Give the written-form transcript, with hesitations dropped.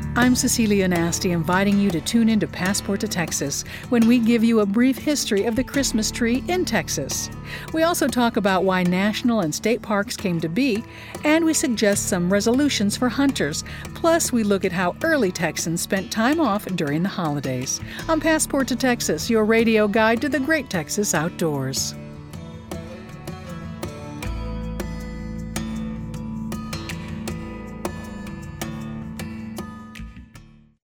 I'm Cecilia Nasty, inviting you to tune into Passport to Texas when we give you a brief history of the Christmas tree in Texas. We also talk about why national and state parks came to be, and we suggest some resolutions for hunters. Plus, we look at how early Texans spent time off during the holidays. On Passport to Texas, your radio guide to the great Texas outdoors.